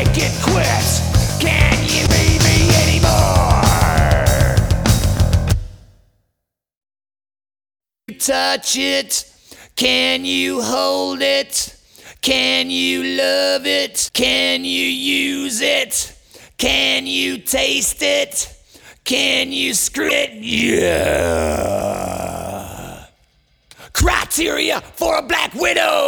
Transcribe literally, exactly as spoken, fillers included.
make it quit? Can you read me anymore? Touch it? Can you hold it? Can you love it? Can you use it? Can you taste it? Can you screw it? Yeah. Criteria for a Black Widow.